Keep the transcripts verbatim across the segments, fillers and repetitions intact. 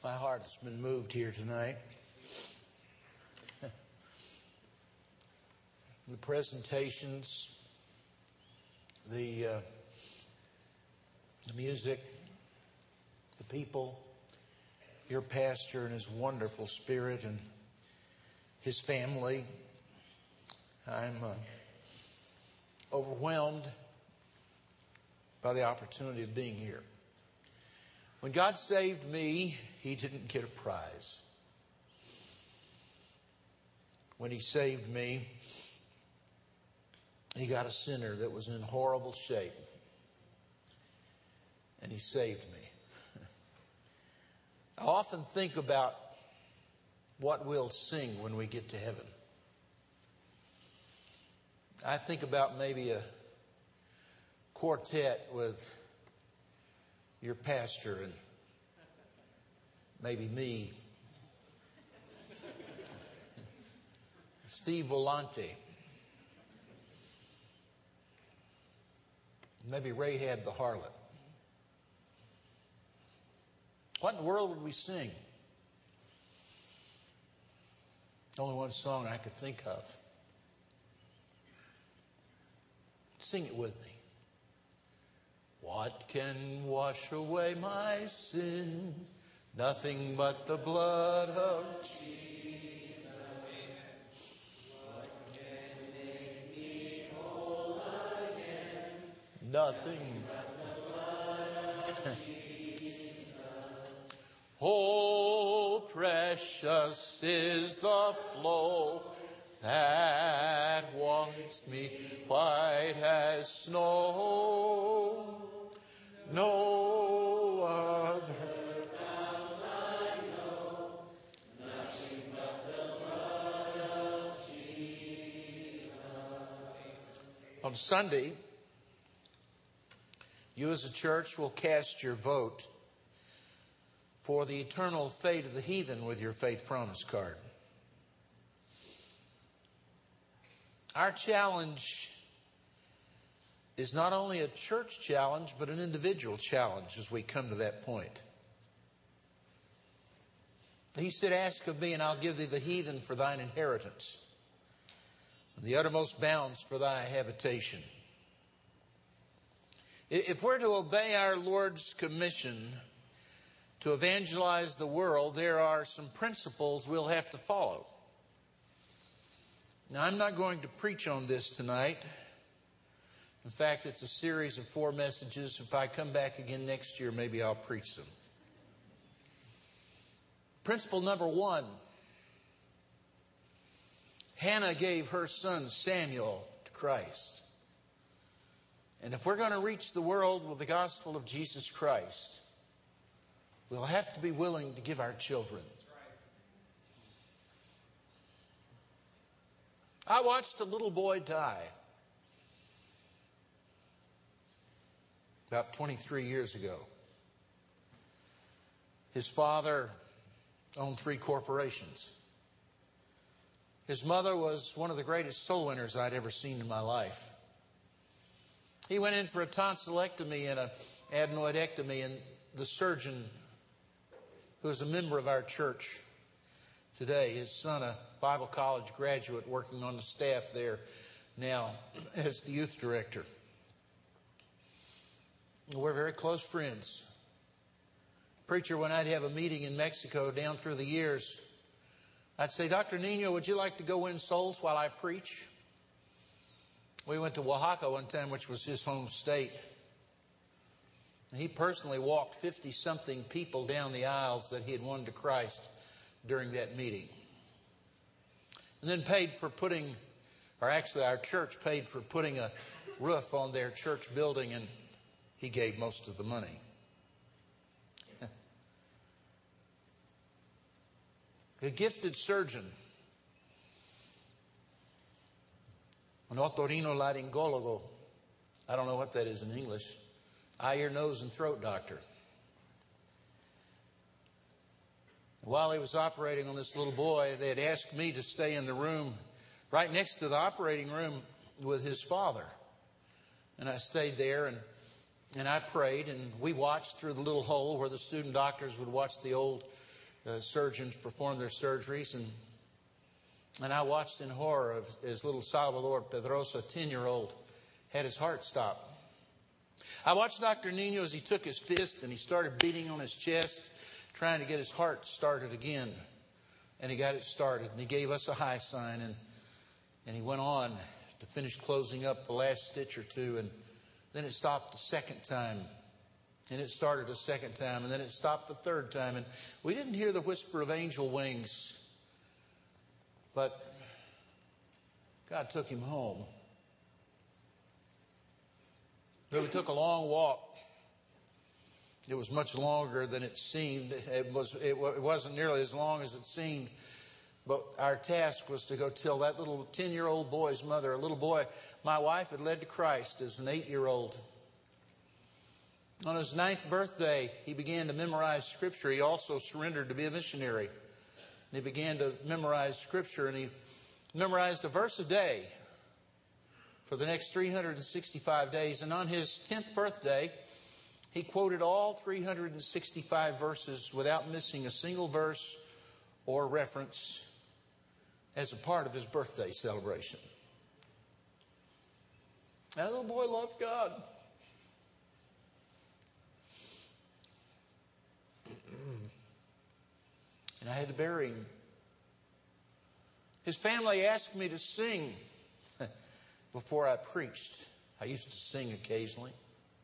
My heart has been moved here tonight. The presentations, the, uh, the music, the people, your pastor and his wonderful spirit and his family. I'm uh, overwhelmed by the opportunity of being here. When God saved me, He didn't get a prize. When He saved me, He got a sinner that was in horrible shape. And He saved me. I often think about what we'll sing when we get to heaven. I think about maybe a quartet with your pastor and maybe me, Steve Volante, maybe Rahab the harlot. What in the world would we sing? Only one song I could think of. Sing it with me. What can wash away my sin? Nothing but the blood of Jesus. What can make me whole again? Nothing but the blood of Jesus. Oh, precious is the flow that washed me white as snow. No other vows I know, nothing but the blood of Jesus. On Sunday, you as a church will cast your vote for the eternal fate of the heathen with your faith promise card. Our challenge is not only a church challenge, but an individual challenge as we come to that point. He said, ask of me, and I'll give thee the heathen for thine inheritance, and the uttermost bounds for thy habitation. If we're to obey our Lord's commission to evangelize the world, there are some principles we'll have to follow. Now, I'm not going to preach on this tonight. In fact, it's a series of four messages. If I come back again next year, maybe I'll preach them. Principle number one. Hannah gave her son Samuel to Christ. And if we're going to reach the world with the gospel of Jesus Christ, we'll have to be willing to give our children. I watched a little boy die about twenty-three years ago. His father owned three corporations. His mother was one of the greatest soul winners I'd ever seen in my life. He went in for a tonsillectomy and an adenoidectomy, and the surgeon, who is a member of our church today, his son, a Bible college graduate working on the staff there now as the youth director. We're very close friends. Preacher, when I'd have a meeting in Mexico down through the years, I'd say, Doctor Nino, would you like to go win souls while I preach? We went to Oaxaca one time, which was his home state. He personally walked fifty-something people down the aisles that he had won to Christ during that meeting. And then paid for putting, or actually our church paid for putting a roof on their church building, and he gave most of the money. A gifted surgeon, an otorrinolaryngologo, I don't know what that is in English, eye, ear, nose, and throat doctor. While he was operating on this little boy, they had asked me to stay in the room right next to the operating room with his father. And I stayed there, and, and I prayed, and we watched through the little hole where the student doctors would watch the old the surgeons performed their surgeries, and and I watched in horror of, as little Salvador Pedrosa, ten-year-old, had his heart stopped. I watched Doctor Nino as he took his fist and he started beating on his chest, trying to get his heart started again. And he got it started, and he gave us a high sign, and, and he went on to finish closing up the last stitch or two, and then it stopped the second time, and it started a second time, and then it stopped the third time, and we didn't hear the whisper of angel wings. But God took him home. Then we took a long walk. It was much longer than it seemed. It was, it wasn't nearly as long as it seemed. But our task was to go tell that little ten-year-old boy's mother, a little boy my wife had led to Christ as an eight-year-old. On his ninth birthday, he began to memorize Scripture. He also surrendered to be a missionary. And he began to memorize Scripture, and he memorized a verse a day for the next three hundred sixty-five days. And on his tenth birthday, he quoted all three hundred sixty-five verses without missing a single verse or reference as a part of his birthday celebration. That little boy loved God. And I had to bury him. His family asked me to sing before I preached. I used to sing occasionally.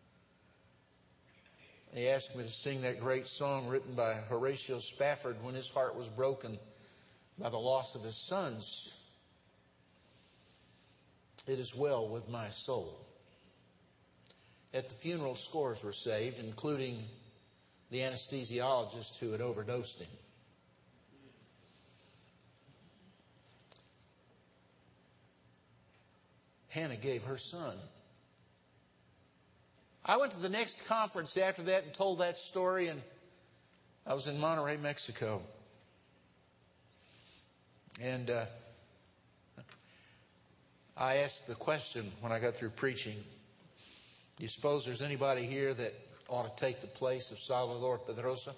They asked me to sing that great song written by Horatio Spafford when his heart was broken by the loss of his sons. It is well with my soul. At the funeral, scores were saved, including the anesthesiologist who had overdosed him. Hannah gave her son. I went to the next conference after that and told that story, and I was in Monterrey, Mexico. And uh, I asked the question when I got through preaching, do you suppose there's anybody here that ought to take the place of Salvador Pedrosa?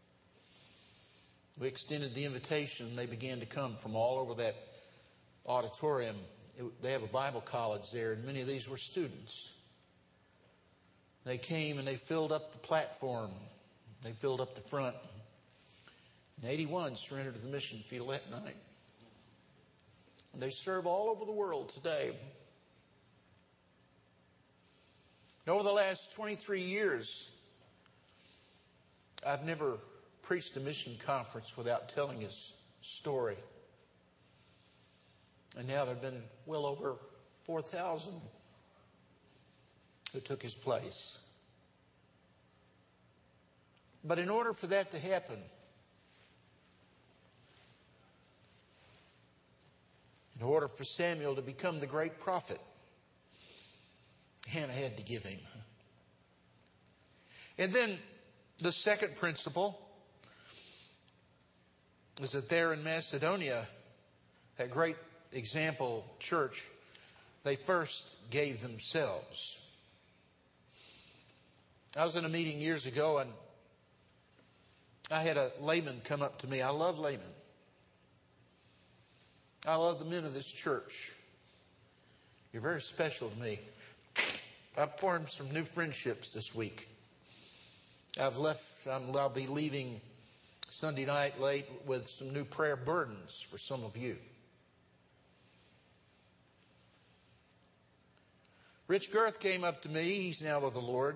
We extended the invitation. They began to come from all over that auditorium. It, they have a Bible college there, and many of these were students. They came and they filled up the platform. They filled up the front. And eighty-one surrendered to the mission field that night. And they serve all over the world today. And over the last twenty-three years, I've never preached a mission conference without telling his story. And now there have been well over four thousand who took his place. But in order for that to happen, in order for Samuel to become the great prophet, Hannah had to give him. And then the second principle is that there in Macedonia, that great example church, they first gave themselves. I was in a meeting years ago, and I had a layman come up to me. I love laymen. I love the men of this church. You're very special to me. I've formed some new friendships this week. I've left, I'll be leaving Sunday night late with some new prayer burdens for some of you. Rich Girth came up to me. He's now with the Lord.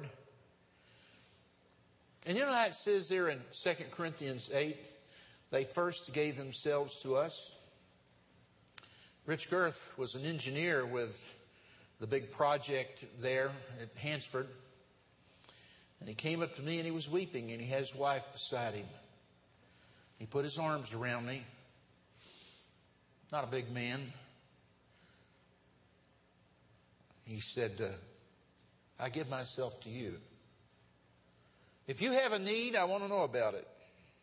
And you know how it says there in Second Corinthians eight, they first gave themselves to us? Rich Girth was an engineer with the big project there at Hansford. And he came up to me and he was weeping, and he had his wife beside him. He put his arms around me. Not a big man. He said, uh, I give myself to you. If you have a need, I want to know about it.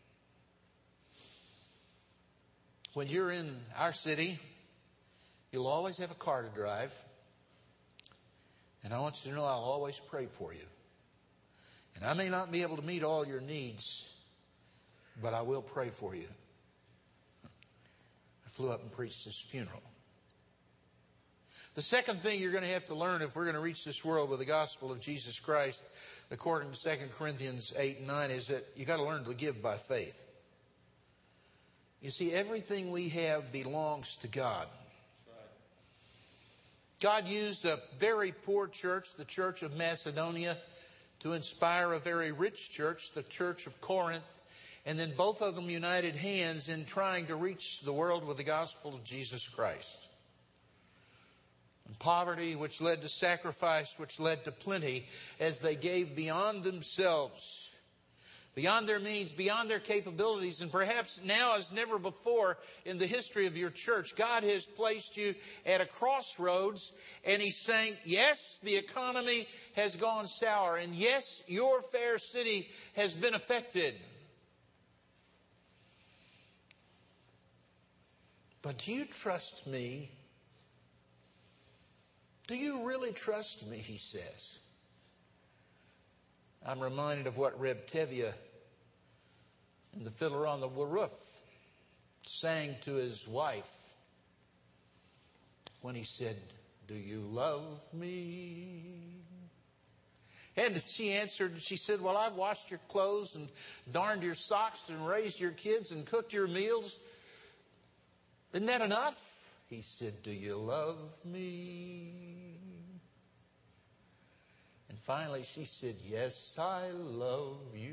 When you're in our city, you'll always have a car to drive. And I want you to know I'll always pray for you. And I may not be able to meet all your needs, but I will pray for you. I flew up and preached his funeral. The second thing you're going to have to learn if we're going to reach this world with the gospel of Jesus Christ, according to Second Corinthians eight and nine, is that you've got to learn to give by faith. You see, everything we have belongs to God. God used a very poor church, the church of Macedonia, to inspire a very rich church, the church of Corinth. And then both of them united hands in trying to reach the world with the gospel of Jesus Christ. And poverty, which led to sacrifice, which led to plenty, as they gave beyond themselves, beyond their means, beyond their capabilities, and perhaps now as never before in the history of your church, God has placed you at a crossroads, and He's saying, yes, the economy has gone sour, and yes, your fair city has been affected. But do you trust me? Do you really trust me, he says. I'm reminded of what Reb Tevye and the Fiddler on the Roof sang to his wife when he said, do you love me? And she answered, she said, well, I've washed your clothes and darned your socks and raised your kids and cooked your meals. Isn't that enough? He said, do you love me? And finally she said, yes, I love you.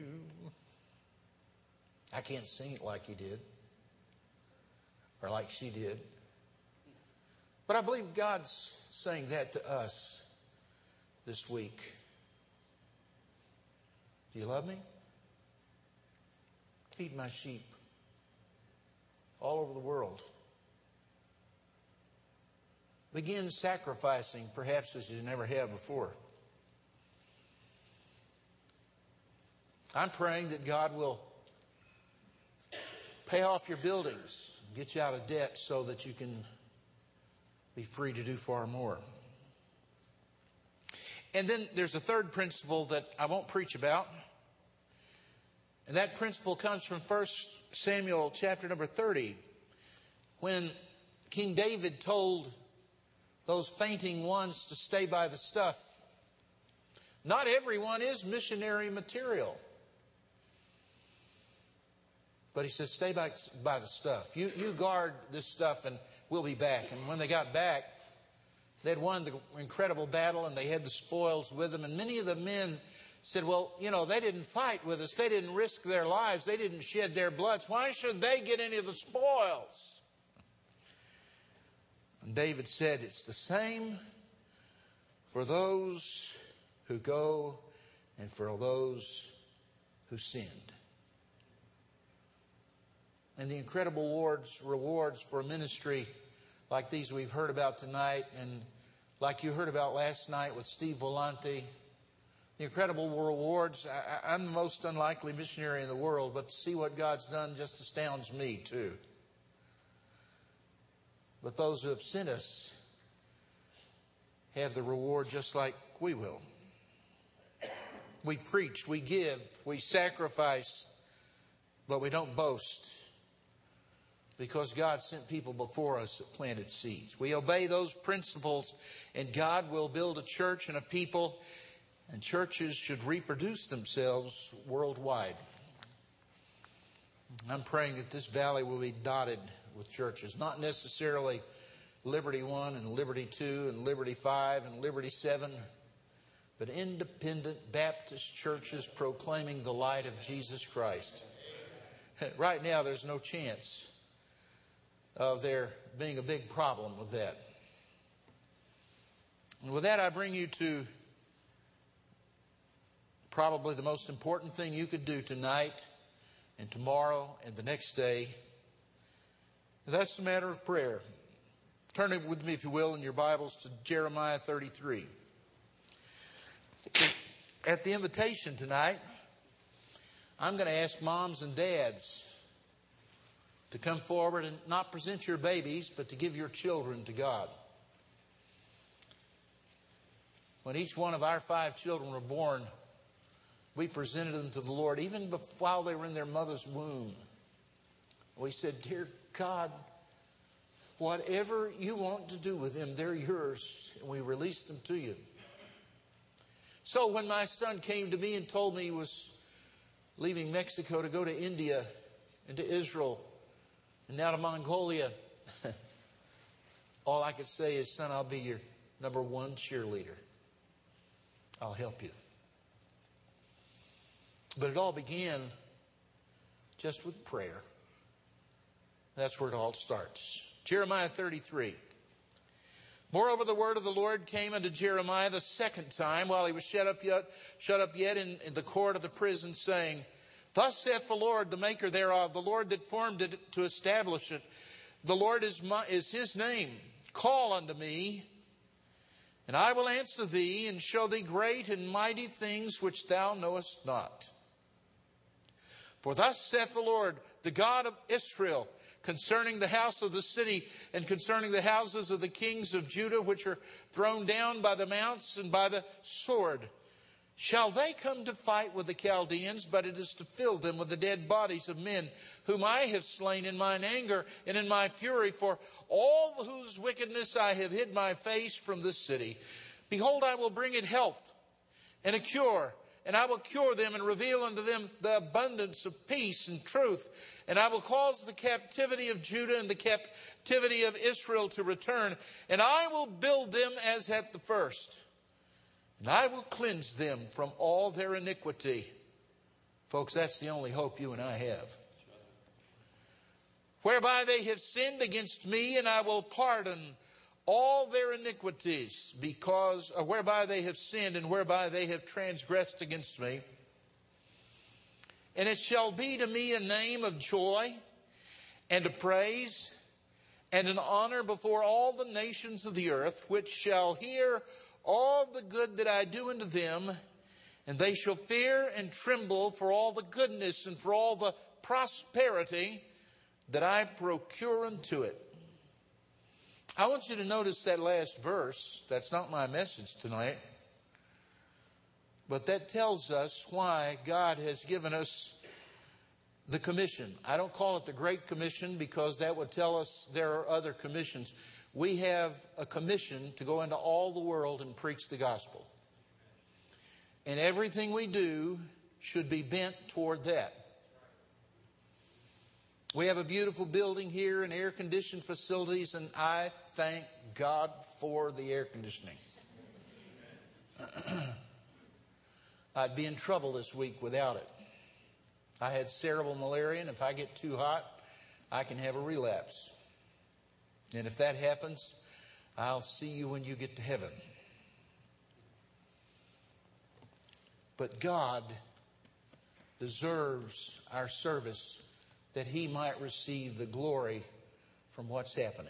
I can't sing it like he did, or like she did. But I believe God's saying that to us this week. Do you love me? Feed my sheep all over the world. Begin sacrificing perhaps as you never have before. I'm praying that God will pay off your buildings, get you out of debt so that you can be free to do far more. And then there's a third principle that I won't preach about. And that principle comes from First Samuel chapter number thirty, when King David told those fainting ones to stay by the stuff. Not everyone is missionary material. But he said, stay by, by the stuff. You, you guard this stuff and we'll be back. And when they got back, they'd won the incredible battle and they had the spoils with them. And many of the men said, well, you know, they didn't fight with us. They didn't risk their lives. They didn't shed their bloods. Why should they get any of the spoils? And David said, it's the same for those who go and for those who sinned. And the incredible rewards, rewards for ministry like these we've heard about tonight, and like you heard about last night with Steve Volante, the incredible rewards. I, I'm the most unlikely missionary in the world, but to see what God's done just astounds me too. But those who have sent us have the reward just like we will. We preach, we give, we sacrifice, but we don't boast, because God sent people before us that planted seeds. We obey those principles, and God will build a church and a people, and churches should reproduce themselves worldwide. I'm praying that this valley will be dotted with churches, not necessarily Liberty One and Liberty Two and Liberty Five and Liberty Seven, but independent Baptist churches proclaiming the light of Jesus Christ. Right now, there's no chance of there being a big problem with that. And with that, I bring you to probably the most important thing you could do tonight and tomorrow and the next day. And that's the matter of prayer. Turn it with me, if you will, in your Bibles to Jeremiah thirty-three. At the invitation tonight, I'm going to ask moms and dads to come forward and not present your babies, but to give your children to God. When each one of our five children were born, we presented them to the Lord even while they were in their mother's womb. We said, dear God, whatever you want to do with them, they're yours. And we released them to you. So when my son came to me and told me he was leaving Mexico to go to India and to Israel and now to Mongolia, all I could say is, son, I'll be your number one cheerleader. I'll help you. But it all began just with prayer. That's where it all starts. Jeremiah thirty-three. Moreover, the word of the Lord came unto Jeremiah the second time, while he was shut up yet, shut up yet in, in the court of the prison, saying, Thus saith the Lord, the maker thereof, the Lord that formed it to establish it. The Lord is, my, is his name. Call unto me, and I will answer thee, and show thee great and mighty things which thou knowest not. For thus saith the Lord, the God of Israel, concerning the house of the city, and concerning the houses of the kings of Judah, which are thrown down by the mounts and by the sword. Shall they come to fight with the Chaldeans? But it is to fill them with the dead bodies of men, whom I have slain in mine anger and in my fury, for all whose wickedness I have hid my face from this city. Behold, I will bring it health and a cure, and I will cure them and reveal unto them the abundance of peace and truth. And I will cause the captivity of Judah and the captivity of Israel to return. And I will build them as at the first. And I will cleanse them from all their iniquity. Folks, that's the only hope you and I have. Whereby they have sinned against me, and I will pardon all their iniquities, because uh, whereby they have sinned and whereby they have transgressed against me. And it shall be to me a name of joy and a praise and an honor before all the nations of the earth, which shall hear all the good that I do unto them, and they shall fear and tremble for all the goodness and for all the prosperity that I procure unto it. I want you to notice that last verse. That's not my message tonight. But that tells us why God has given us the commission. I don't call it the Great Commission because that would tell us there are other commissions. We have a commission to go into all the world and preach the gospel. And everything we do should be bent toward that. We have a beautiful building here and air-conditioned facilities, and I thank God for the air conditioning. I'd be in trouble this week without it. I had cerebral malaria, and if I get too hot, I can have a relapse. And if that happens, I'll see you when you get to heaven. But God deserves our service, that he might receive the glory from what's happening.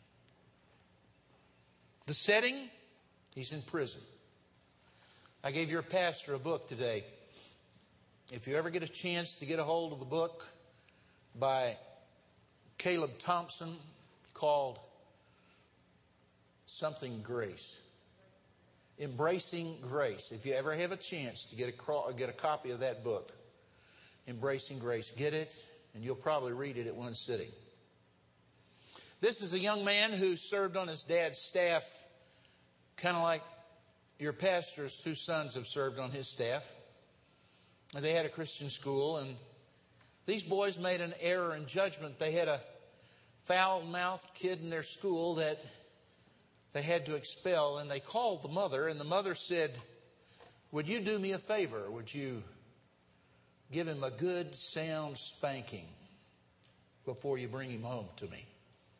The setting, he's in prison. I gave your pastor a book today. If you ever get a chance to get a hold of the book by Caleb Thompson called something Grace. Embracing Grace. If you ever have a chance to get a, get a copy of that book, Embracing Grace, get it. And you'll probably read it at one sitting. This is a young man who served on his dad's staff, kind of like your pastor's two sons have served on his staff. And they had a Christian school, and these boys made an error in judgment. They had a foul-mouthed kid in their school that they had to expel, and they called the mother, and the mother said, would you do me a favor? Would you give him a good, sound spanking before you bring him home to me?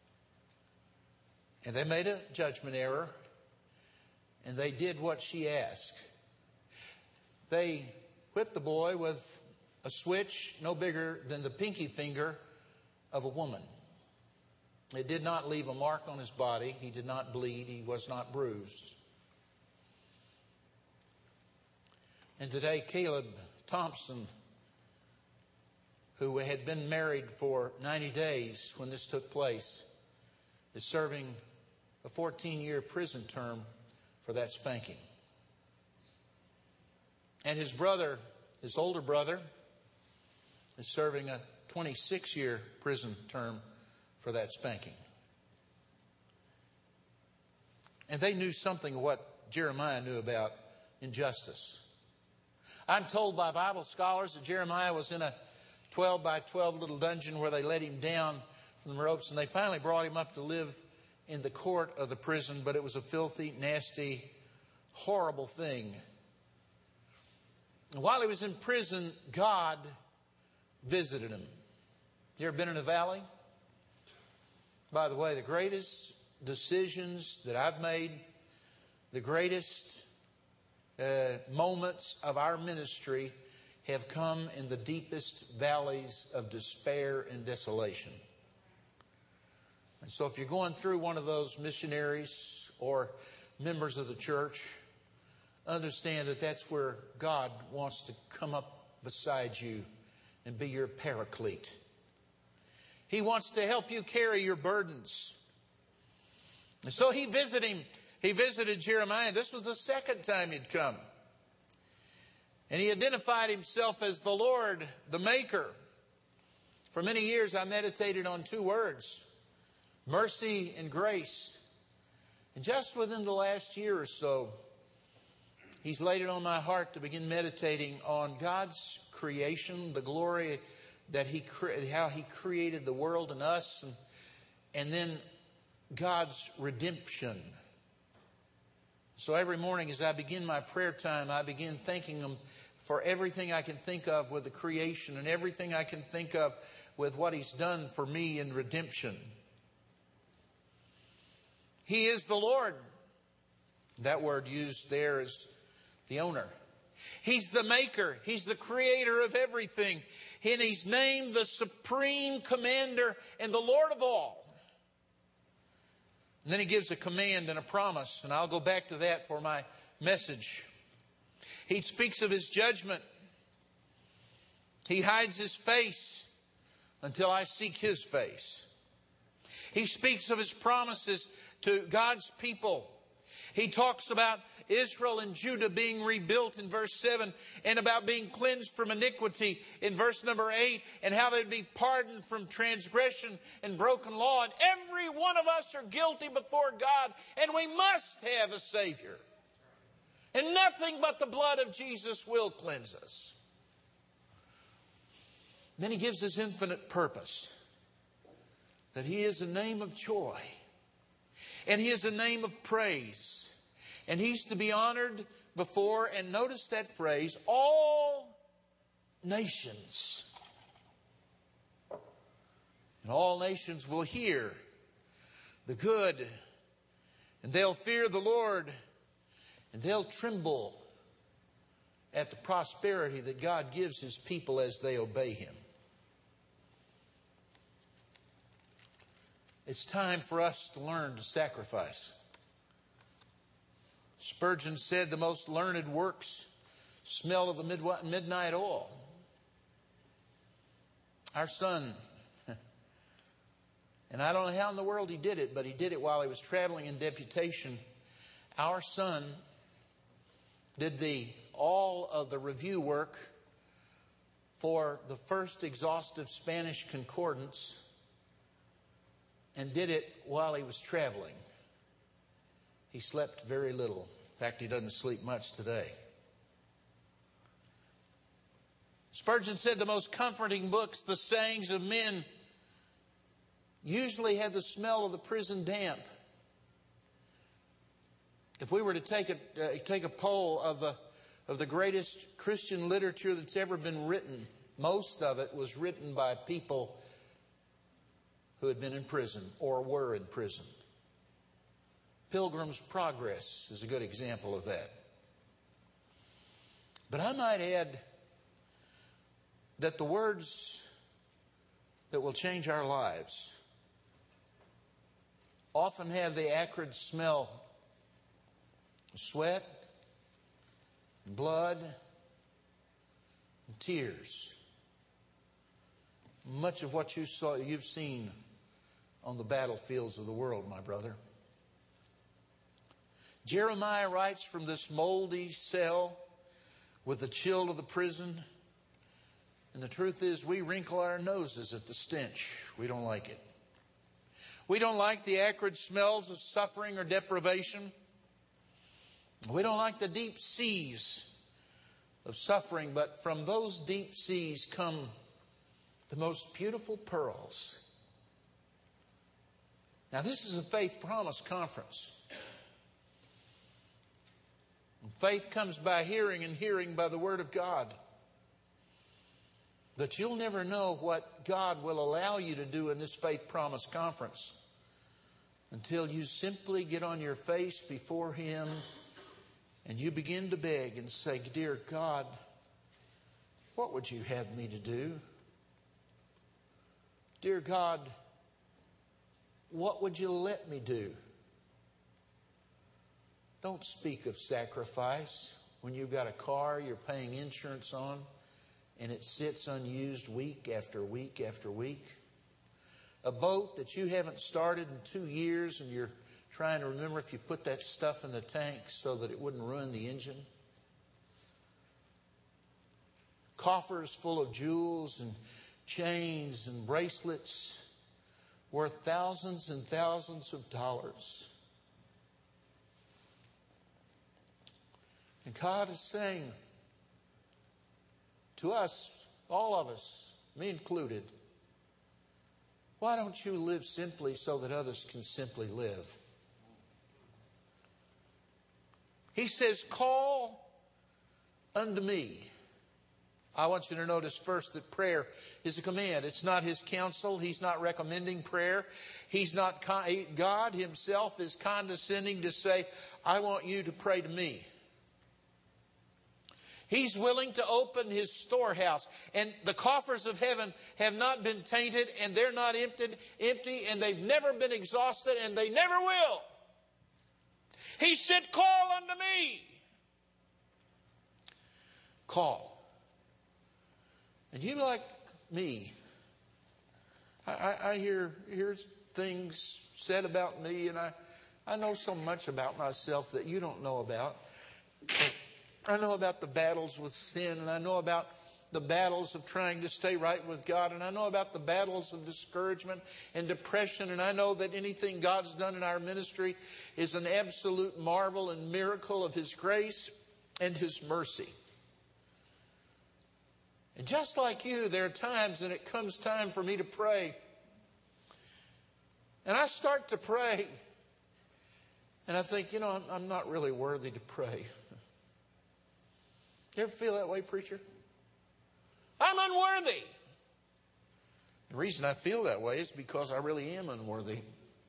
And they made a judgment error, and they did what she asked. They whipped the boy with a switch no bigger than the pinky finger of a woman. It did not leave a mark on his body. He did not bleed. He was not bruised. And today, Caleb Thompson, who had been married for ninety days when this took place, is serving a fourteen-year prison term for that spanking. And his brother, His older brother is serving a twenty-six year prison term for that spanking. And they knew something of what Jeremiah knew about injustice. I'm told by Bible scholars that Jeremiah was in a twelve by twelve little dungeon where they let him down from the ropes, and they finally brought him up to live in the court of the prison, but it was a filthy, nasty, horrible thing. And while he was in prison, God visited him. You ever been in a valley? By the way, the greatest decisions that I've made, the greatest uh, moments of our ministry have come in the deepest valleys of despair and desolation. And so if you're going through one of those, missionaries or members of the church, understand that that's where God wants to come up beside you and be your paraclete. He wants to help you carry your burdens. And so he visited him. He visited Jeremiah. This was the second time he'd come. And he identified himself as the Lord, the Maker. For many years I meditated on two words, mercy and grace. And just within the last year or so, He's laid it on my heart to begin meditating on God's creation, the glory that He, how He created the world and us, and, and then God's redemption. So every morning as I begin my prayer time, I begin thanking Him for everything I can think of with the creation and everything I can think of with what He's done for me in redemption. He is the Lord. That word used there is the owner. He's the maker. He's the creator of everything. And He's named the supreme commander and the Lord of all. And then He gives a command and a promise. And I'll go back to that for my message. He speaks of His judgment. He hides His face until I seek His face. He speaks of His promises to God's people. He talks about Israel and Judah being rebuilt in verse seven, and about being cleansed from iniquity in verse number eight, and how they'd be pardoned from transgression and broken law. And every one of us are guilty before God, and we must have a Savior. And nothing but the blood of Jesus will cleanse us. Then He gives His infinite purpose, that He is a name of joy, and He is a name of praise. And He's to be honored before, and notice that phrase, all nations. And all nations will hear the good, and they'll fear the Lord, and they'll tremble at the prosperity that God gives His people as they obey Him. It's time for us to learn to sacrifice. Spurgeon said the most learned works smell of the midnight oil. Our son, and I don't know how in the world he did it, but he did it while he was traveling in deputation. Our son did the all of the review work for the first exhaustive Spanish concordance, and did it while he was traveling. He slept very little. In fact, he doesn't sleep much today. Spurgeon said the most comforting books, the sayings of men, usually have the smell of the prison damp. If we were to take a, uh, take a poll of the, of the greatest Christian literature that's ever been written, most of it was written by people who had been in prison or were in prison. Pilgrim's Progress is a good example of that. But I might add that the words that will change our lives often have the acrid smell of sweat, and blood, and tears. Much of what you saw, you've seen on the battlefields of the world, my brother. Jeremiah writes from this moldy cell with the chill of the prison. And the truth is, we wrinkle our noses at the stench. We don't like it. We don't like the acrid smells of suffering or deprivation. We don't like the deep seas of suffering, but from those deep seas come the most beautiful pearls. Now, this is a Faith Promise Conference. And faith comes by hearing, and hearing by the Word of God. But you'll never know what God will allow you to do in this Faith Promise Conference until you simply get on your face before Him and you begin to beg and say, "Dear God, what would you have me to do? Dear God, what would you let me do?" Don't speak of sacrifice when you've got a car you're paying insurance on and it sits unused week after week after week. A boat that you haven't started in two years and you're trying to remember if you put that stuff in the tank so that it wouldn't ruin the engine. Coffers full of jewels and chains and bracelets worth thousands and thousands of dollars. And God is saying to us, all of us, me included, why don't you live simply so that others can simply live? He says, "Call unto me." I want you to notice first that prayer is a command. It's not His counsel. He's not recommending prayer. He's not, God Himself is condescending to say, "I want you to pray to me." He's willing to open His storehouse. And the coffers of heaven have not been tainted, and they're not emptied, empty, and they've never been exhausted, and they never will. He said, "Call unto me." Call. And you, like me, I, I, I hear, hear things said about me, and I, I know so much about myself that you don't know about. I know about the battles with sin, and I know about the battles of trying to stay right with God, and I know about the battles of discouragement and depression, and I know that anything God's done in our ministry is an absolute marvel and miracle of His grace and His mercy. And just like you, there are times when it comes time for me to pray, and I start to pray, and I think, you know, I'm, I'm not really worthy to pray. You ever feel that way, preacher? I'm unworthy. The reason I feel that way is because I really am unworthy.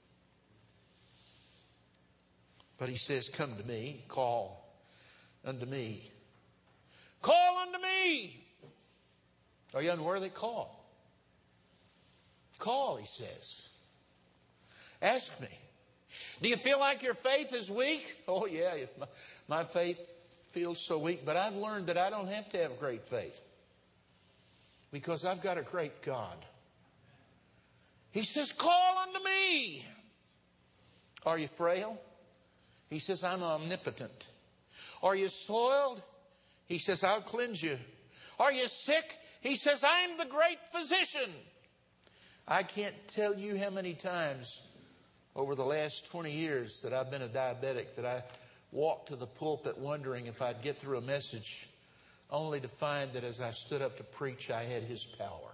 But He says, "Come to me, call unto me." Call unto me. Are you unworthy? Call. Call, He says. Ask me. Do you feel like your faith is weak? Oh, yeah, if my, my faith feels so weak. But I've learned that I don't have to have great faith, because I've got a great God. He says, "Call unto me." Are you frail? He says, "I'm omnipotent." Are you soiled? He says, "I'll cleanse you." Are you sick? He says, "I'm the great physician." I can't tell you how many times over the last twenty years that I've been a diabetic that I walked to the pulpit wondering if I'd get through a message, only to find that as I stood up to preach, I had His power.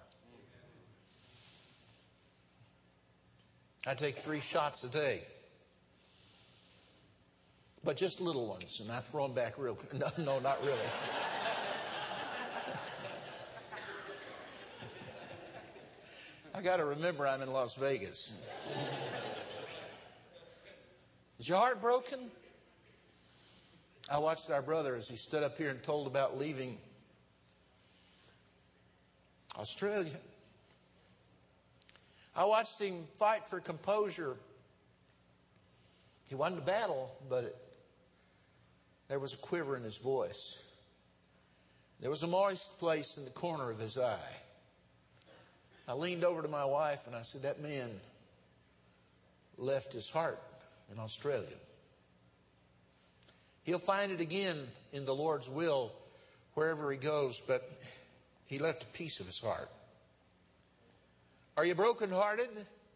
I take three shots a day, but just little ones, and I throw them back real quick. No, no, not really. I got to remember I'm in Las Vegas. Is your heart broken? I watched our brother as he stood up here and told about leaving Australia. I watched him fight for composure. He wanted to battle, but it, there was a quiver in his voice. There was a moist place in the corner of his eye. I leaned over to my wife and I said, "That man left his heart in Australia. He'll find it again in the Lord's will wherever he goes, but he left a piece of his heart. Are you brokenhearted?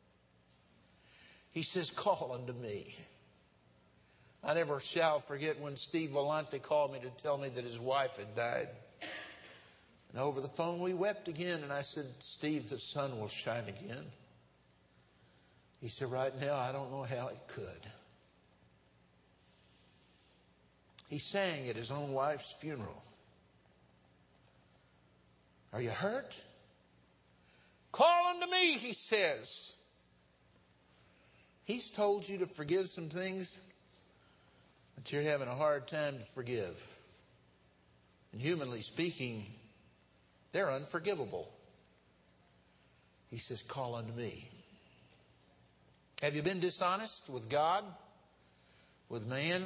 He says, call unto me. I never shall forget when Steve Volante called me to tell me that his wife had died. And over the phone we wept again, and I said, Steve, the sun will shine again. He said, right now I don't know how it could. He sang at his own wife's funeral. Are you hurt? Call unto me, he says. He's told you to forgive some things that you're having a hard time to forgive. And humanly speaking, they're unforgivable. He says, call unto me. Have you been dishonest with God, with man?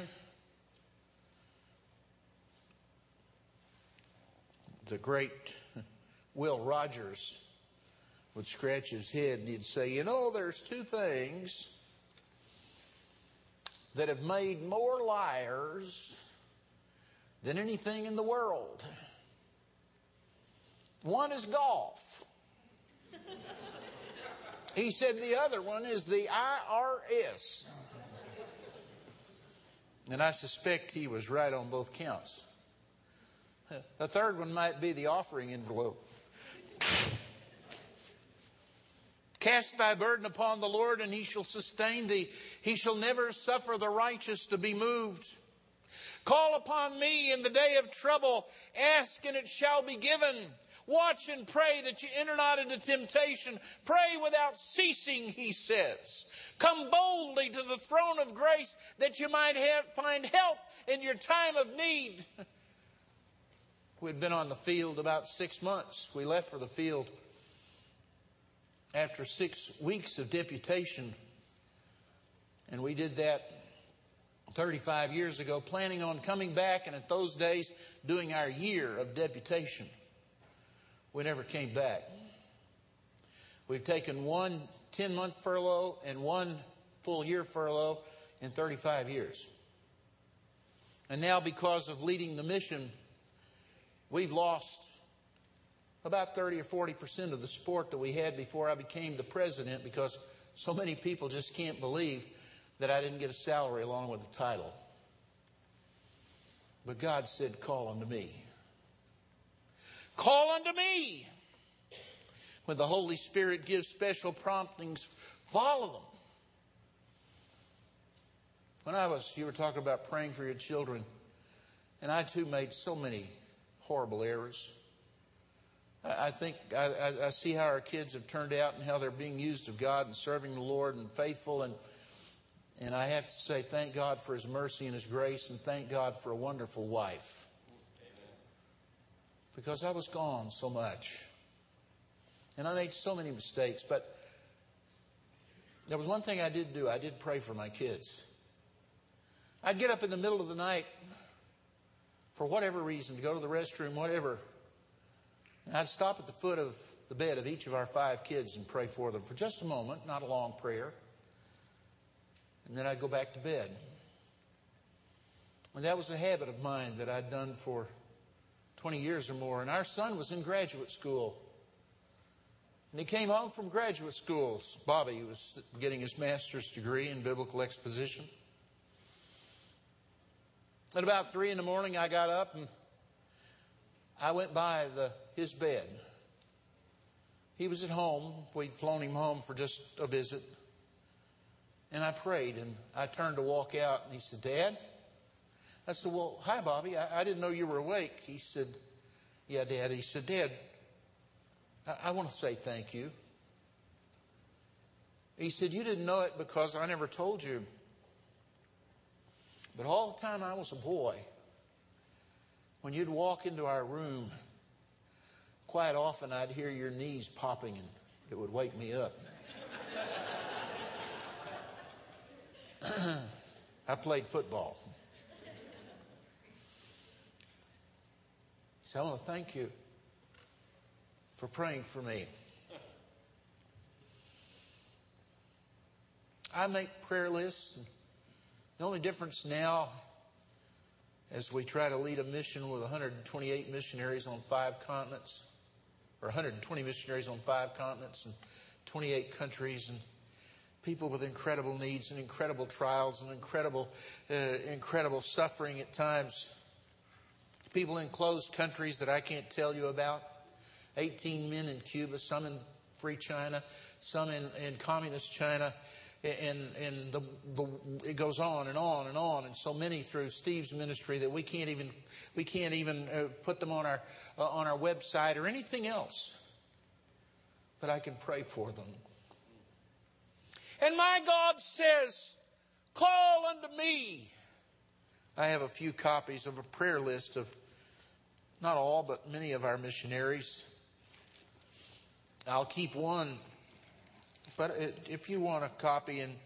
The great Will Rogers would scratch his head and he'd say, you know, there's two things that have made more liars than anything in the world. One is golf. He said the other one is the I R S. And I suspect he was right on both counts. The third one might be the offering envelope. Cast thy burden upon the Lord, and he shall sustain thee. He shall never suffer the righteous to be moved. Call upon me in the day of trouble. Ask, and it shall be given. Watch and pray that you enter not into temptation. Pray without ceasing, he says. Come boldly to the throne of grace that you might have, find help in your time of need. We'd been on the field about six months. We left for the field after six weeks of deputation. And we did that thirty-five years ago, planning on coming back and at those days doing our year of deputation. We never came back. We've taken one ten-month furlough and one full year furlough in thirty-five years. And now, because of leading the mission, we've lost about thirty or forty percent of the support that we had before I became the president, because so many people just can't believe that I didn't get a salary along with the title. But God said, call unto me. Call unto me. When the Holy Spirit gives special promptings, follow them. When I was, you were talking about praying for your children, and I too made so many horrible errors. I, I think I, I, I see how our kids have turned out and how they're being used of God and serving the Lord and faithful. And, and I have to say thank God for His mercy and His grace, and thank God for a wonderful wife. Because I was gone so much. And I made so many mistakes. But there was one thing I did do. I did pray for my kids. I'd get up in the middle of the night for whatever reason, to go to the restroom, whatever. And I'd stop at the foot of the bed of each of our five kids and pray for them for just a moment, not a long prayer. And then I'd go back to bed. And that was a habit of mine that I'd done for twenty years or more. And our son was in graduate school. And he came home from graduate school. Bobby was getting his master's degree in biblical exposition. At about three in the morning, I got up and I went by the, his bed. He was at home. We'd flown him home for just a visit. And I prayed, and I turned to walk out, and he said, Dad? I said, well, hi, Bobby. I, I didn't know you were awake. He said, yeah, Dad. He said, Dad, I, I want to say thank you. He said, you didn't know it because I never told you. But all the time I was a boy, when you'd walk into our room, quite often I'd hear your knees popping, and it would wake me up. I played football. So I want to thank you for praying for me. I make prayer lists. The only difference now as we try to lead a mission with one hundred twenty-eight missionaries on five continents, or one hundred twenty missionaries on five continents and twenty-eight countries, and people with incredible needs and incredible trials and incredible, uh, incredible suffering at times. People in closed countries that I can't tell you about. eighteen men in Cuba, some in free China, some in, in communist China. And, and the, the, it goes on and on and on, and so many through Steve's ministry that we can't even we can't even uh, put them on our uh, on our website or anything else. But I can pray for them. And my God says, "Call unto me." I have a few copies of a prayer list of not all, but many of our missionaries. I'll keep one. But if you want a copy and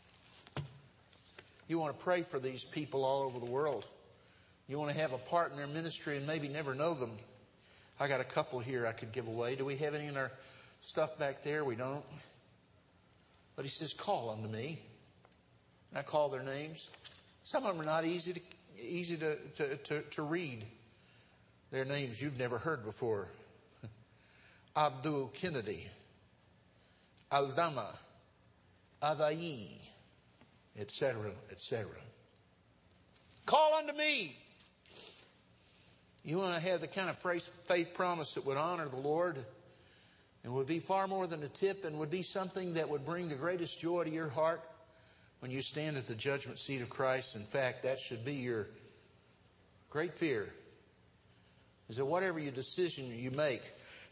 you want to pray for these people all over the world, you want to have a part in their ministry and maybe never know them, I got a couple here I could give away. Do we have any in our stuff back there? We don't. But he says, "Call unto me." And I call their names. Some of them are not easy to easy to, to, to, to read. They're names you've never heard before. Abdul Kennedy, Aldama, Adai, et cetera, et cetera. Call unto me. You want to have the kind of faith promise that would honor the Lord and would be far more than a tip and would be something that would bring the greatest joy to your heart when you stand at the judgment seat of Christ. In fact, that should be your great fear, is that whatever your decision you make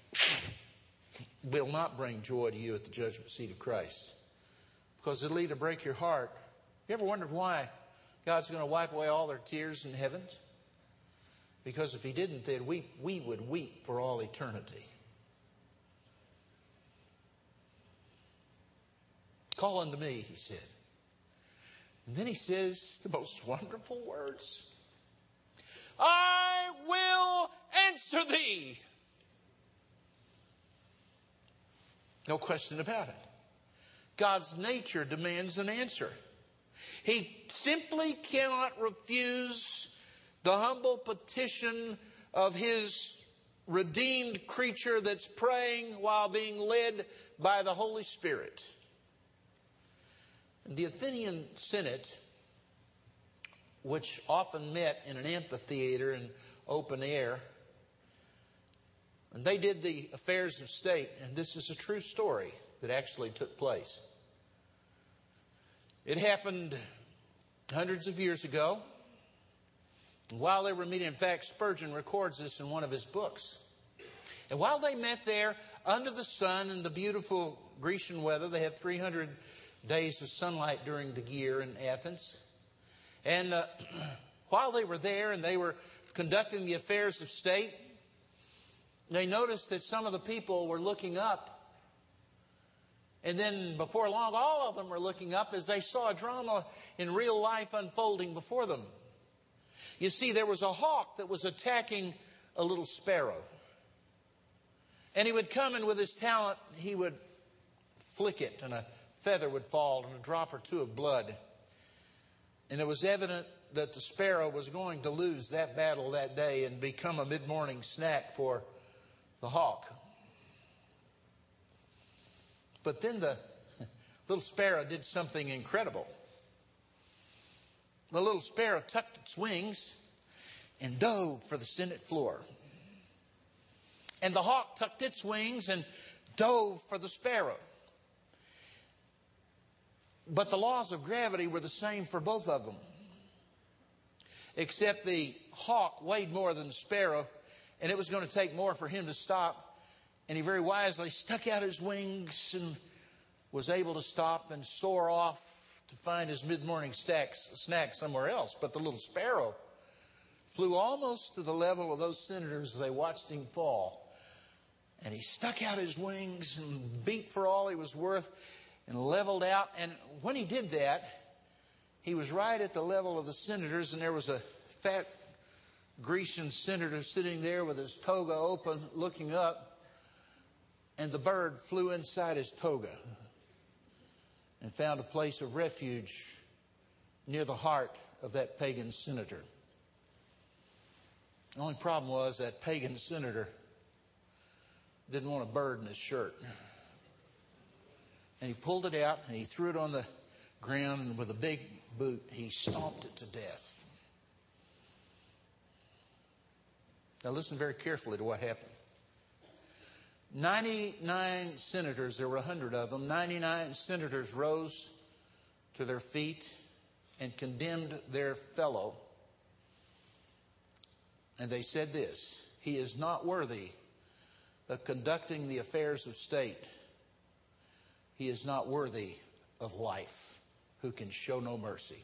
will not bring joy to you at the judgment seat of Christ. Because it'll either break your heart. You ever wondered why God's going to wipe away all their tears in heaven? Because if He didn't, they'd weep, we would weep for all eternity. Call unto me, He said. And then He says the most wonderful words. I will answer thee. No question about it. God's nature demands an answer. He simply cannot refuse the humble petition of His redeemed creature that's praying while being led by the Holy Spirit. The Athenian Senate, which often met in an amphitheater in open air, and they did the affairs of state, and this is a true story that actually took place. It happened hundreds of years ago. And while they were meeting, in fact, Spurgeon records this in one of his books. And while they met there under the sun in the beautiful Grecian weather, they have three hundred days of sunlight during the year in Athens. And uh, while they were there and they were conducting the affairs of state, they noticed that some of the people were looking up. And then before long, all of them were looking up as they saw a drama in real life unfolding before them. You see, there was a hawk that was attacking a little sparrow. And he would come and with his talent, he would flick it and a feather would fall and a drop or two of blood. And it was evident that the sparrow was going to lose that battle that day and become a mid-morning snack for the hawk. But then the little sparrow did something incredible. The little sparrow tucked its wings and dove for the Senate floor. And the hawk tucked its wings and dove for the sparrow. But the laws of gravity were the same for both of them. Except the hawk weighed more than the sparrow, and it was going to take more for him to stop. And he very wisely stuck out his wings and was able to stop and soar off to find his mid-morning stacks, snack somewhere else. But the little sparrow flew almost to the level of those senators as they watched him fall. And he stuck out his wings and beat for all he was worth and leveled out. And when he did that, he was right at the level of the senators, and there was a fat Grecian senator sitting there with his toga open looking up. And the bird flew inside his toga and found a place of refuge near the heart of that pagan senator. The only problem was that pagan senator didn't want a bird in his shirt. And he pulled it out and he threw it on the ground, and with a big boot, he stomped it to death. Now listen very carefully to what happened. ninety-nine senators, there were a hundred of them, ninety-nine senators rose to their feet and condemned their fellow. And they said this: he is not worthy of conducting the affairs of state. He is not worthy of life, who can show no mercy.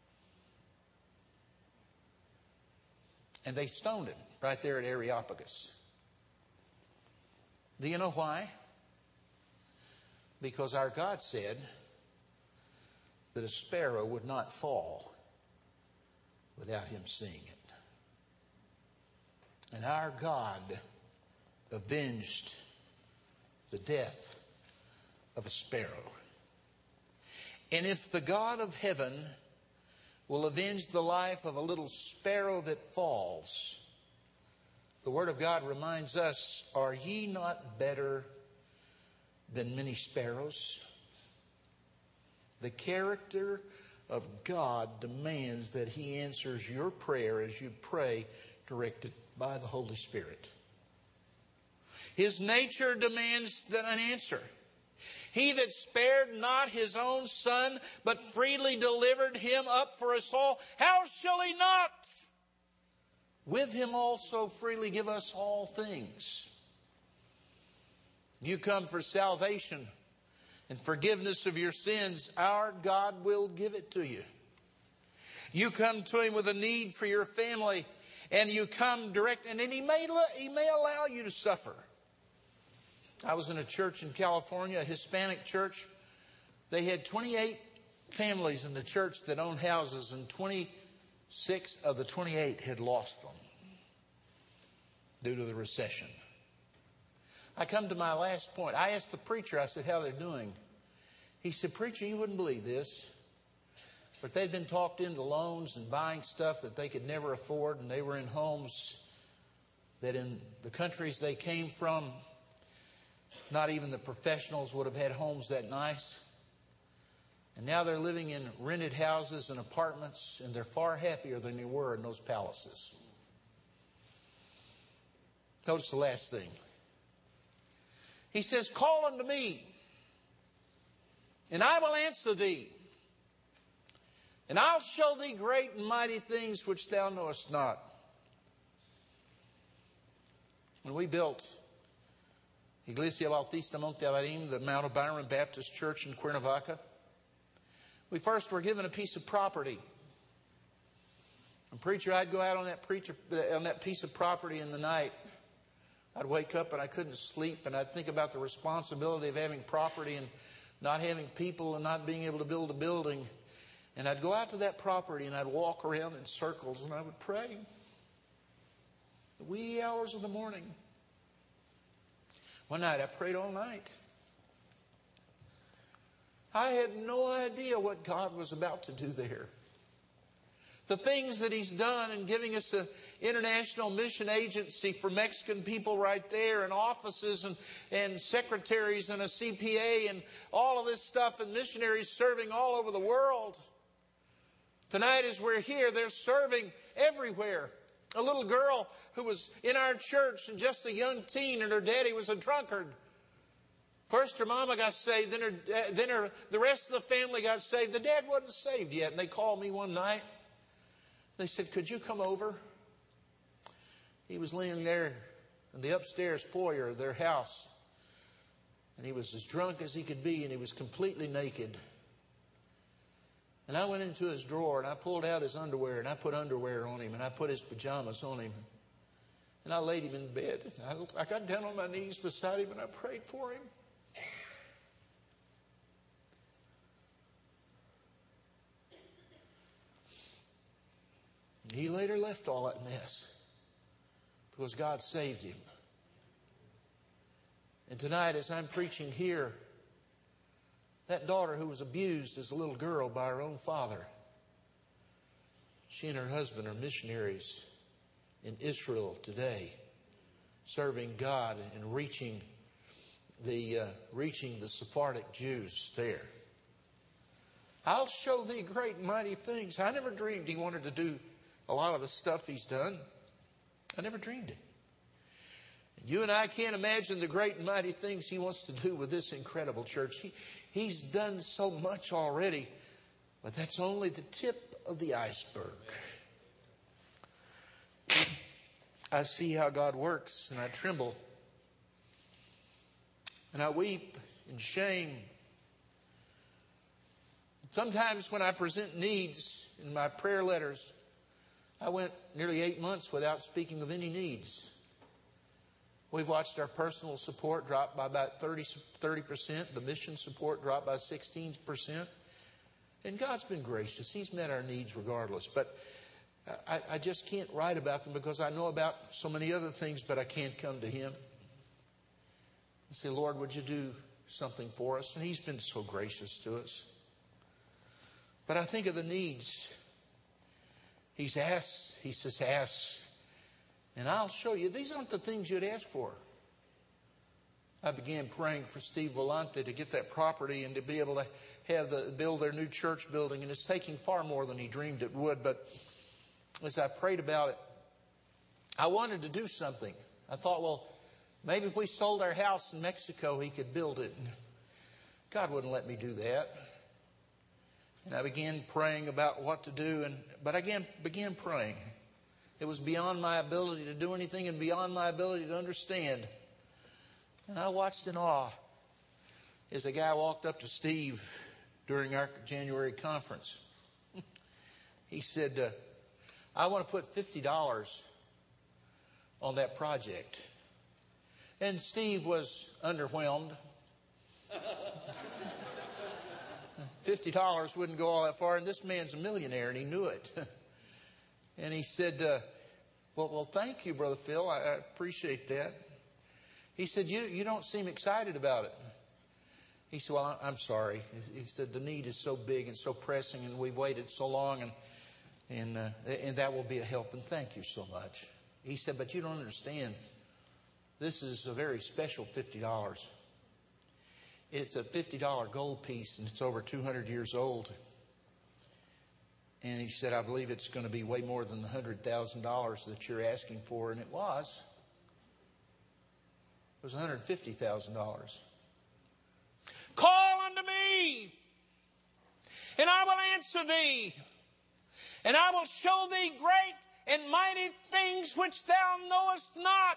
And they stoned him right there at Areopagus. Do you know why? Because our God said that a sparrow would not fall without him seeing it. And our God avenged the death of a sparrow. And if the God of heaven will avenge the life of a little sparrow that falls, the Word of God reminds us, are ye not better than many sparrows? The character of God demands that He answers your prayer as you pray, directed by the Holy Spirit. His nature demands an answer. He that spared not His own Son, but freely delivered Him up for us all, how shall He not with Him also freely give us all things? You come for salvation and forgiveness of your sins, our God will give it to you. You come to Him with a need for your family, and you come direct, and then He may, He may allow you to suffer. I was in a church in California, a Hispanic church. They had twenty-eight families in the church that owned houses, and twenty-six of the twenty-eight had lost them due to the recession. I come to my last point. I asked the preacher, I said, how they're doing. He said, preacher, you wouldn't believe this, but they'd been talked into loans and buying stuff that they could never afford, and they were in homes that in the countries they came from, not even the professionals would have had homes that nice. And now they're living in rented houses and apartments, and they're far happier than they were in those palaces. Notice the last thing. He says, call unto me, and I will answer thee, and I'll show thee great and mighty things which thou knowest not. When we built Iglesia Bautista Monte Avarim, the Mount of Byron Baptist Church in Cuernavaca, we first were given a piece of property. And preacher, I'd go out on that preacher on that piece of property in the night. I'd wake up and I couldn't sleep, and I'd think about the responsibility of having property and not having people and not being able to build a building. And I'd go out to that property and I'd walk around in circles and I would pray. The wee hours of the morning. One night I prayed all night. I had no idea what God was about to do there. The things that He's done in giving us an international mission agency for Mexican people right there, and offices and, and secretaries and a C P A and all of this stuff, and missionaries serving all over the world. Tonight as we're here, they're serving everywhere. A little girl who was in our church and just a young teen, and her daddy was a drunkard. First her mama got saved, then, her, then her, the rest of the family got saved. The dad wasn't saved yet, and they called me one night. They said, could you come over? He was laying there in the upstairs foyer of their house, and he was as drunk as he could be, and he was completely naked. And I went into his drawer, and I pulled out his underwear, and I put underwear on him, and I put his pajamas on him. And I laid him in bed. And I, I got down on my knees beside him, and I prayed for him. He later left all that mess because God saved him. And tonight, as I'm preaching here, that daughter who was abused as a little girl by her own father, she and her husband are missionaries in Israel today, serving God and reaching the uh, reaching the Sephardic Jews there. I'll show thee great and mighty things. I never dreamed he wanted to do a lot of the stuff he's done. I never dreamed it. You and I can't imagine the great and mighty things he wants to do with this incredible church. He, he's done so much already, but that's only the tip of the iceberg. I see how God works, and I tremble, and I weep in shame. Sometimes when I present needs in my prayer letters, I went nearly eight months without speaking of any needs. We've watched our personal support drop by about thirty percent. The mission support drop by sixteen percent. And God's been gracious. He's met our needs regardless. But I, I just can't write about them because I know about so many other things, but I can't come to Him and say, Lord, would you do something for us? And He's been so gracious to us. But I think of the needs. He's asked, He says, ask, and I'll show you. These aren't the things you'd ask for. I began praying for Steve Volante to get that property and to be able to have the build their new church building. And it's taking far more than he dreamed it would. But as I prayed about it, I wanted to do something. I thought, well, maybe if we sold our house in Mexico, he could build it. And God wouldn't let me do that. And I began praying about what to do. And but I began, began praying. It was beyond my ability to do anything and beyond my ability to understand. And I watched in awe as a guy walked up to Steve during our January conference. He said, uh, I want to put fifty dollars on that project. And Steve was underwhelmed. fifty dollars wouldn't go all that far, and this man's a millionaire, and he knew it. And he said, uh, well, well, thank you, Brother Phil. I, I appreciate that. He said, you, you don't seem excited about it. He said, well, I'm sorry. He said, the need is so big and so pressing, and we've waited so long, and and uh, and that will be a help, and thank you so much. He said, but you don't understand. This is a very special fifty dollars. It's a fifty dollar gold piece, and it's over two hundred years old. And he said, I believe it's going to be way more than the one hundred thousand dollars that you're asking for. And it was. It was one hundred fifty thousand dollars. Call unto me, and I will answer thee, and I will show thee great and mighty things which thou knowest not.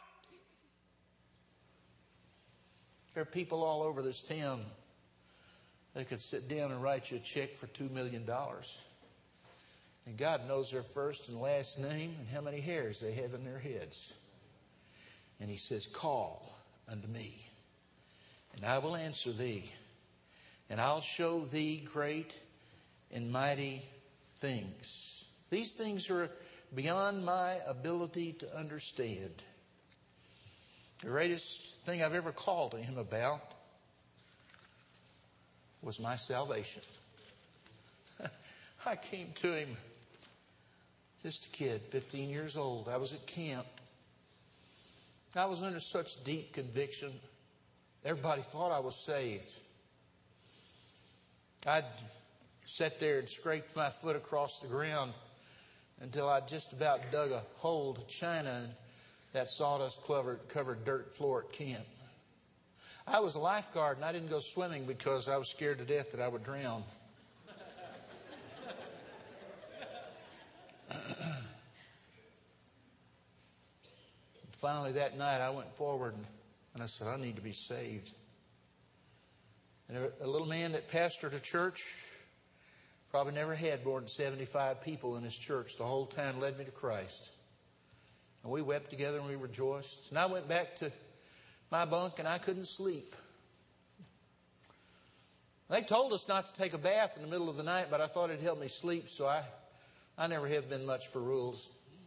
There are people all over this town that could sit down and write you a check for two million dollars. And God knows their first and last name and how many hairs they have in their heads. And He says, call unto me, and I will answer thee, and I'll show thee great and mighty things. These things are beyond my ability to understand. The greatest thing I've ever called to Him about was my salvation. I came to Him just a kid, fifteen years old. I was at camp. I was under such deep conviction. Everybody thought I was saved. I'd sat there and scraped my foot across the ground until I just about dug a hole to China and that sawdust covered, covered dirt floor at camp. I was a lifeguard, and I didn't go swimming because I was scared to death that I would drown. Finally, that night, I went forward and, and I said, I need to be saved. And a, a little man that pastored a church, probably never had more than seventy-five people in his church the whole time, led me to Christ. And we wept together and we rejoiced. And I went back to my bunk and I couldn't sleep. They told us not to take a bath in the middle of the night, but I thought it'd help me sleep, so I, I never have been much for rules.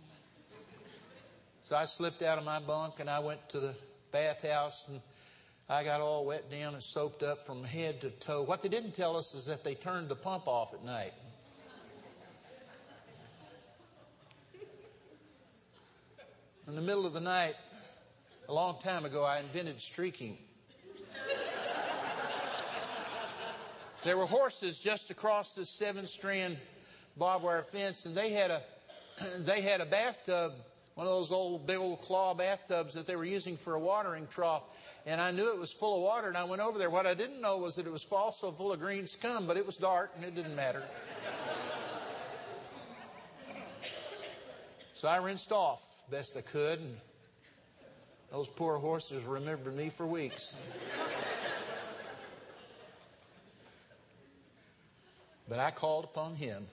So I slipped out of my bunk and I went to the bathhouse, and I got all wet down and soaked up from head to toe. What they didn't tell us is that they turned the pump off at night. In the middle of the night, a long time ago, I invented streaking. There were horses just across this seven-strand barbed wire fence, and they had a they had a bathtub, one of those old big old claw bathtubs that they were using for a watering trough. And I knew it was full of water, and I went over there. What I didn't know was that it was also full of green scum, but it was dark, and it didn't matter. So I rinsed off best I could, and those poor horses remembered me for weeks. But I called upon Him,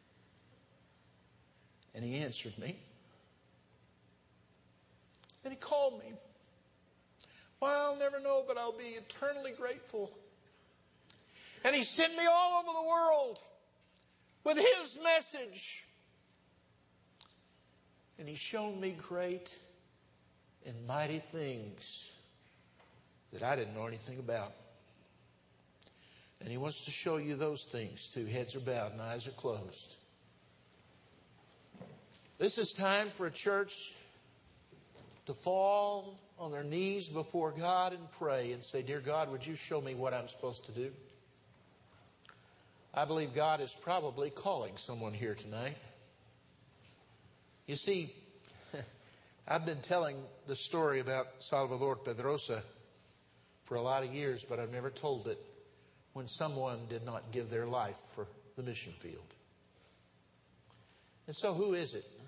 and He answered me. And He called me. Well, I'll never know, but I'll be eternally grateful. And He sent me all over the world with His message. And He's shown me great and mighty things that I didn't know anything about. And He wants to show you those things too. Heads are bowed and eyes are closed. This is time for a church to fall on their knees before God and pray and say, Dear God, would you show me what I'm supposed to do? I believe God is probably calling someone here tonight. You see, I've been telling the story about Salvador Pedrosa for a lot of years, but I've never told it when someone did not give their life for the mission field. And so who is it?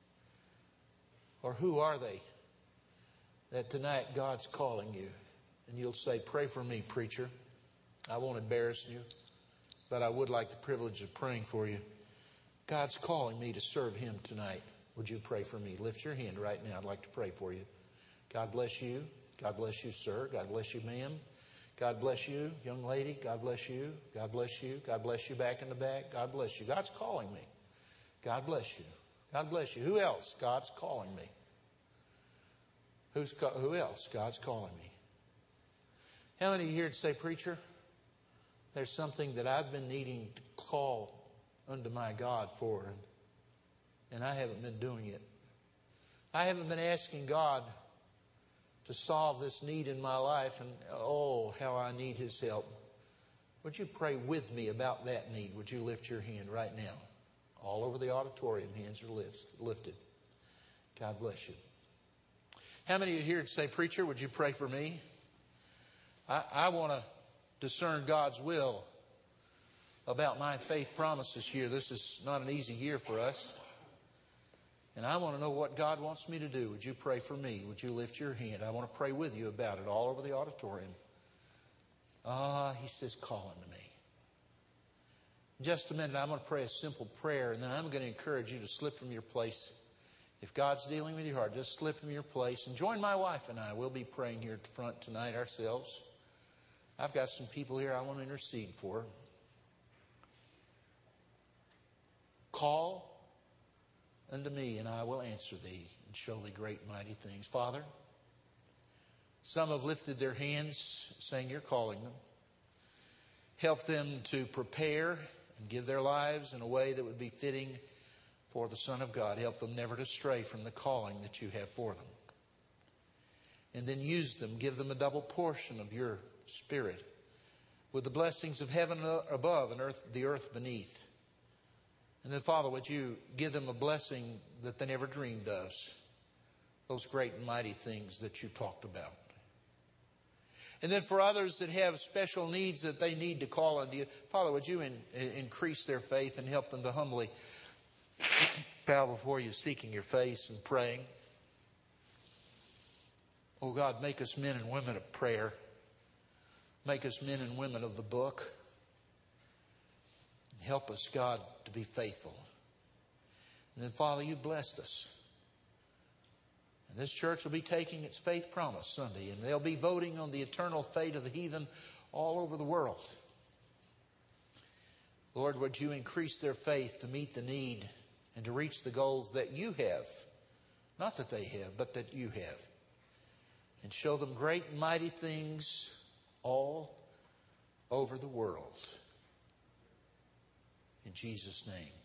Or who are they that tonight God's calling you? And you'll say, pray for me, preacher. I won't embarrass you, but I would like the privilege of praying for you. God's calling me to serve Him tonight. Would you pray for me? Lift your hand right now. I'd like to pray for you. God bless you. God bless you, sir. God bless you, ma'am. God bless you, young lady. God bless you. God bless you. God bless you back in the back. God bless you. God's calling me. God bless you. God bless you. Who else? God's calling me. Who's who else? God's calling me. How many of you here to say, preacher, there's something that I've been needing to call unto my God for, and And I haven't been doing it. I haven't been asking God to solve this need in my life. And oh, how I need His help. Would you pray with me about that need? Would you lift your hand right now? All over the auditorium, hands are lifted. God bless you. How many of you here to say, preacher, would you pray for me? I, I want to discern God's will about my faith promise this year. This is not an easy year for us. And I want to know what God wants me to do. Would you pray for me? Would you lift your hand? I want to pray with you about it all over the auditorium. Ah, He says, call unto me. In just a minute, I'm going to pray a simple prayer, and then I'm going to encourage you to slip from your place. If God's dealing with your heart, just slip from your place and join my wife and I. We'll be praying here at the front tonight ourselves. I've got some people here I want to intercede for. Call unto me, and I will answer thee and show thee great and mighty things. Father, some have lifted their hands saying you're calling them. Help them to prepare and give their lives in a way that would be fitting for the Son of God. Help them never to stray from the calling that you have for them. And then use them. Give them a double portion of your Spirit with the blessings of heaven above and earth, the earth beneath. And then, Father, would you give them a blessing that they never dreamed of? Those great and mighty things that you talked about. And then for others that have special needs that they need to call on you, Father, would you in, increase their faith and help them to humbly bow before you, seeking your face and praying. Oh God, make us men and women of prayer. Make us men and women of the book. Help us, God, to be faithful. And then, Father, you blessed us. And this church will be taking its faith promise Sunday, and they'll be voting on the eternal fate of the heathen all over the world. Lord, would you increase their faith to meet the need and to reach the goals that you have, not that they have, but that you have. And show them great and mighty things all over the world. In Jesus' name.